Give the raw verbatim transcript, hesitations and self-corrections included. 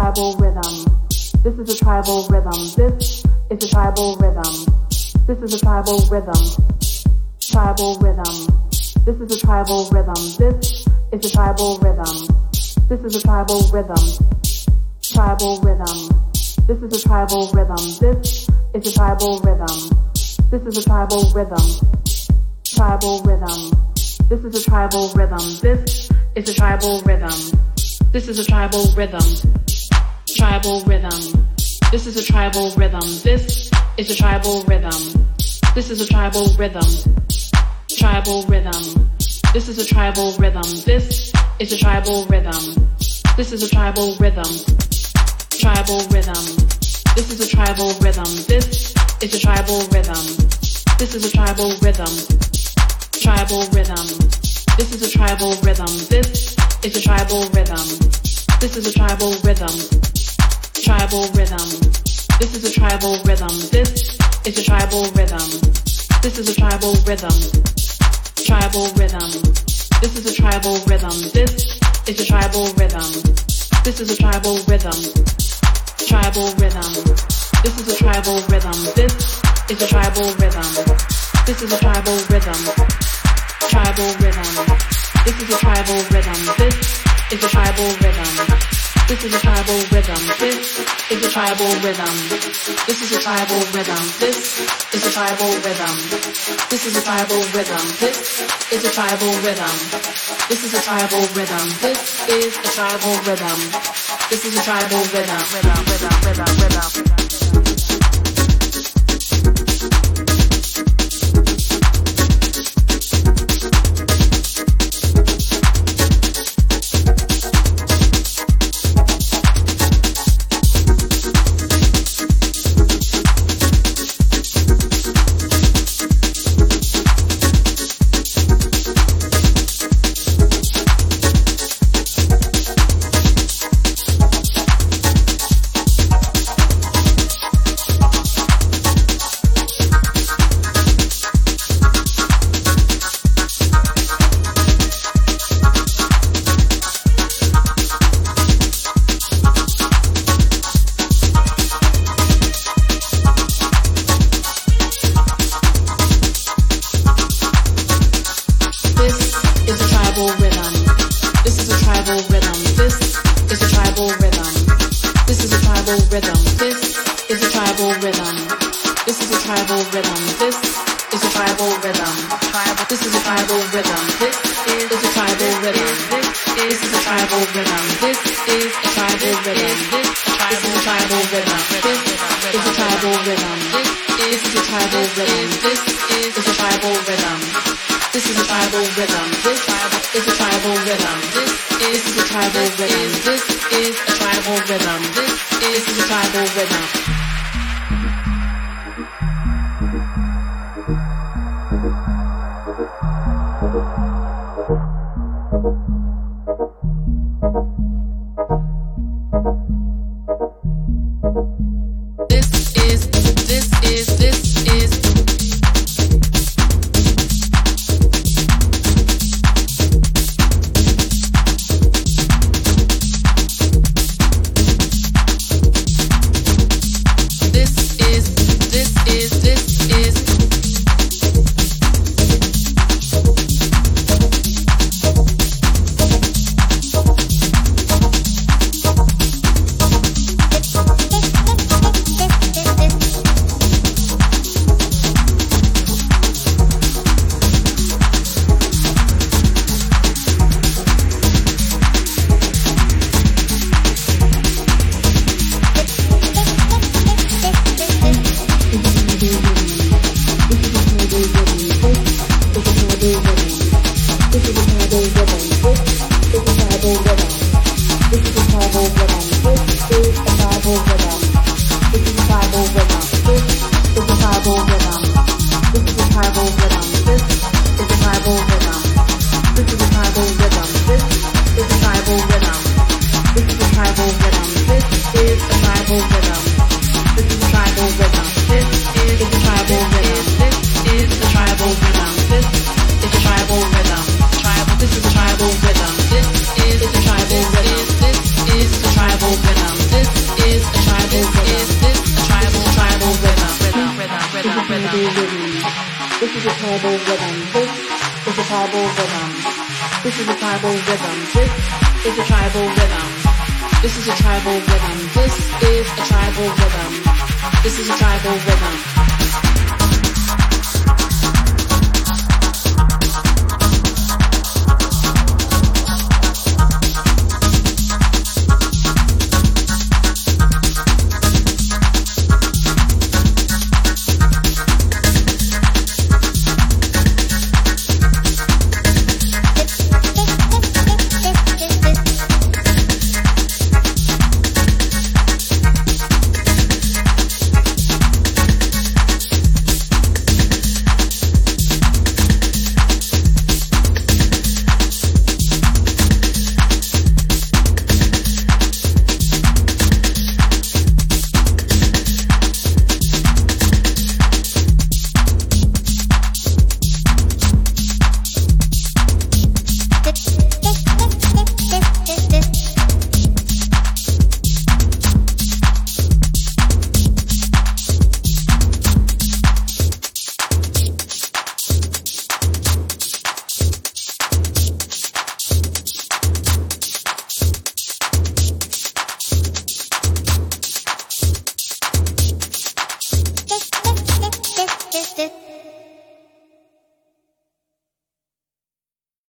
tribal rhythm. This is a tribal rhythm. This is a tribal rhythm. This is a tribal rhythm. Tribal rhythm. This is a tribal rhythm. This is a tribal rhythm. This is a tribal rhythm. Tribal rhythm. This is a tribal rhythm. This is a tribal rhythm. This is a tribal rhythm. Tribal rhythm. This is a tribal rhythm. This is a tribal rhythm. This is a tribal rhythm. Tribal rhythm. This is a tribal rhythm. This is a tribal rhythm. This is a tribal rhythm. Tribal rhythm. This is a tribal rhythm. This is a tribal rhythm. This is a tribal rhythm. Tribal rhythm. This is a tribal rhythm. This is a tribal rhythm. This is a tribal rhythm. Tribal rhythm. This is a tribal rhythm. This is a tribal rhythm. This is a tribal rhythm. Tribal rhythm. This is a tribal rhythm. This is a tribal rhythm. This is a tribal rhythm. Tribal rhythm. This is a tribal rhythm. This is a tribal rhythm. This is a tribal rhythm. Tribal rhythm. This is a tribal rhythm. This is a tribal rhythm. This is a tribal rhythm. Tribal rhythm. This is a tribal rhythm. This is a tribal rhythm. This is a tribal rhythm. This is a tribal rhythm. This is a tribal rhythm. This is a tribal rhythm. This is a tribal rhythm. This is a tribal rhythm. This is a tribal rhythm. This is a tribal rhythm. This is a tribal rhythm. Rhythm, rhythm, rhythm, rhythm. This tribal rhythm. This is a tribal rhythm. This is a tribal rhythm. This is a tribal rhythm. This is a tribal rhythm. This is a tribal rhythm. This is a tribal rhythm.